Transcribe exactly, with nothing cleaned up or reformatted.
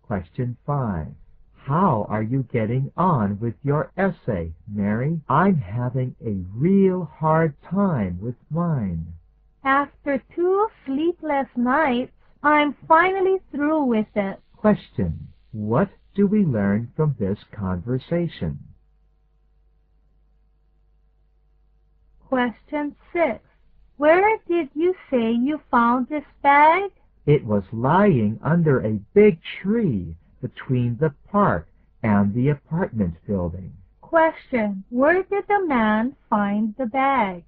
Question five. How are you getting on with your essay, Mary? I'm having a real hard time with mine. After two sleepless nights, I'm finally through with it. Question. What do we learn from this conversation? Question six. Where did you say you found this bag? It was lying under a big tree between the park and the apartment building. Question. Where did the man find the bag?